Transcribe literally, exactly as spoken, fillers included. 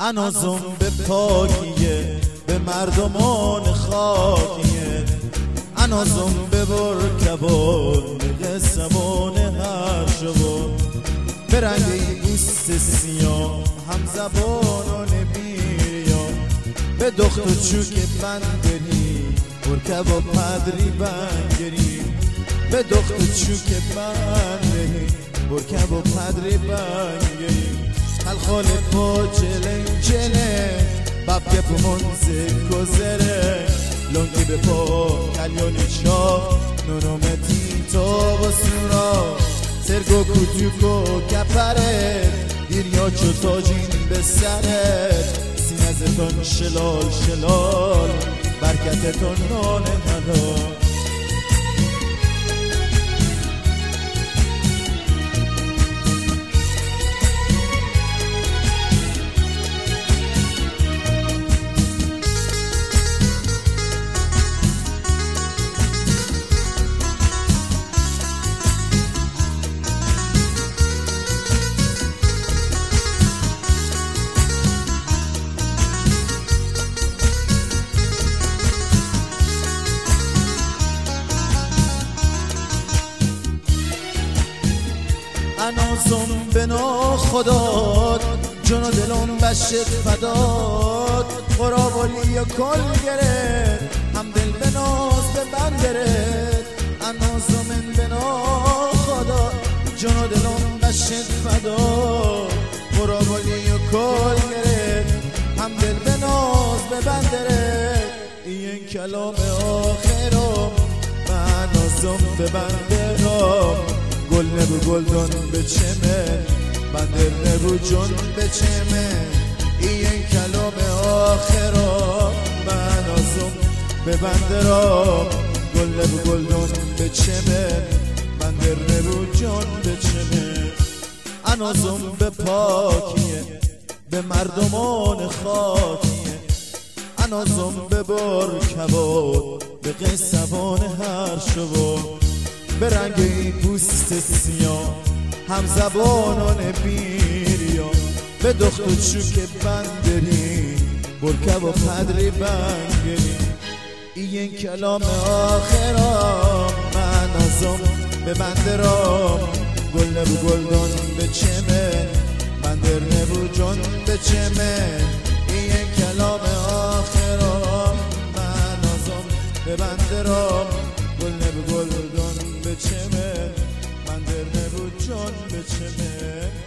انازم به پاکیه به مردمان خاکیه، انازم به برکبان به قصبان هر شبان، به رنگ دوست سیاه هم زبان و نبیریان، به دخت و چوک بندری برکب و پدری بنگری، به دخت و چوک بندری برکب و پدری بنگری، خلخال پا چلن چلن ببگه پو منزه کزره، لنگی به پا کلیونی چاق نونومتی تا با سورا، سرگو کتوکو کپره دیریا چو تاجین به سره، سینزتون شلال شلال برکتتون نان حلال. انازم به ناخداد جون و دلون بشت فداد، قرابالی و کل گرد هم دل به ناز به بندرد، انازم به ناخداد جون و دلون بشت فداد، قرابالی و کل گرد هم دل به ناز به بندرد، این کلام آخرم من انازم به بندرم، گل نبو گلدون به چمن بندر نبو جون به چمن، این کلام آخرام من آزم به بندرام، گل نبو گلدون به چمن بندر نبو جون به چمن، انازم به پاکیه به مردمان خاکیه، انازم به برکباد به قصبان هر شبان، به رنگ پوست سیاه هم زبانان بیریا، به دخت و چوک بندری برکب و پدری بنگری، این کلام آخرام من آزم به بندرام، گل نبو گلدان به چمن بندر نبو جون به چمن، این کلام آخرام من آزم به بندرام، گل نبو گلدان به چمن بندر نبو جان به چمن.